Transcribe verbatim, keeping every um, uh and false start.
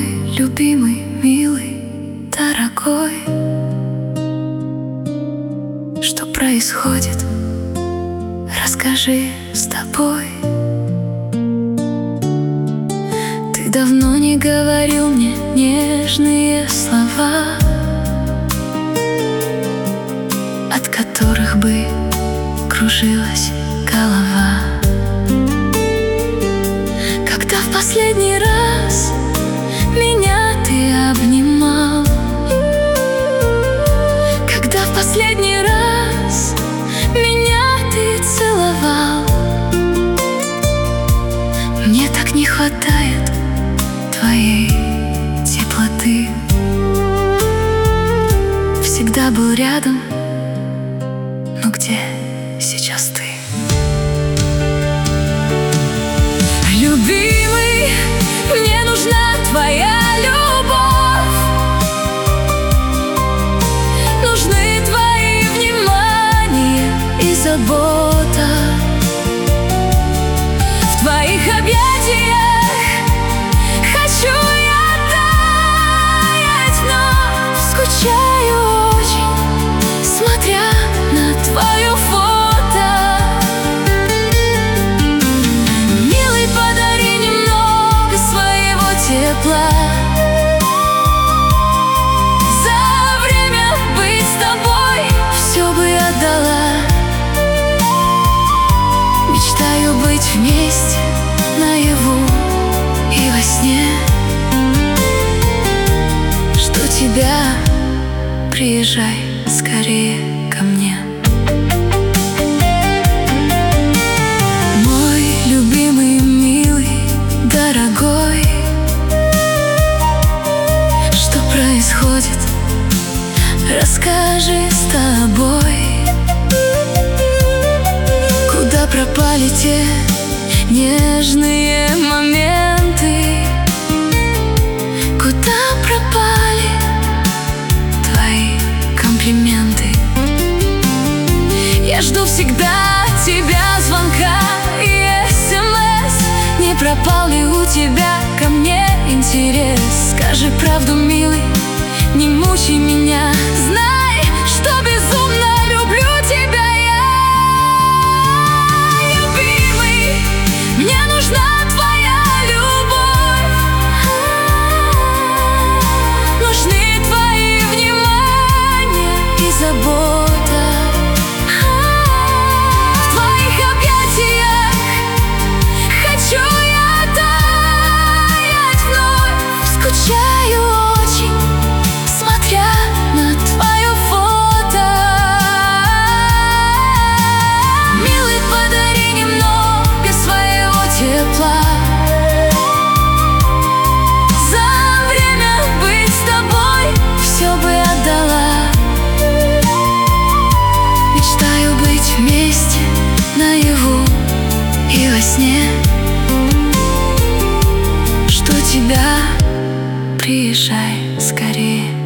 любимый, милый, дорогой, что происходит? Расскажи с тобой. Ты давно не говорил мне нежные слова, от которых бы кружилась голова. Когда в последний раз меня ты обнимал? Когда в последний раз меня ты целовал? Мне так не хватает твоей теплоты. Всегда был рядом, но где сейчас ты? Любимый, мне нужна твоя любовь, нужны твои внимание и забота. В твоих объятиях хочу я таять, но скучаю очень, смотря на твое фото. Милый, подари немного своего тепла. За время быть с тобой все бы отдала. Мечтаю быть вместе наяву и во сне. Жду тебя, приезжай скорее ко мне. Мой любимый, милый, дорогой, что происходит? Расскажи с тобой. Куда пропали те нежные моменты? Куда пропали твои комплименты? Я жду всегда тебя, звонка и смс. Не пропал ли у тебя ко мне интерес? Скажи правду, милый, не мучай меня. Знай, что безумно люблю тебя я. Любимый, мне нужна твоя любовь, нужны твои внимание и забота. В твоих объятиях хочу я таять вновь. Скучаю очень, смотря на твое фото. Милый, подари немного своего тепла. За время быть с тобой все бы отдала. Мечтаю быть вместе наяву и во сне. Жду тебя, приезжай скорее.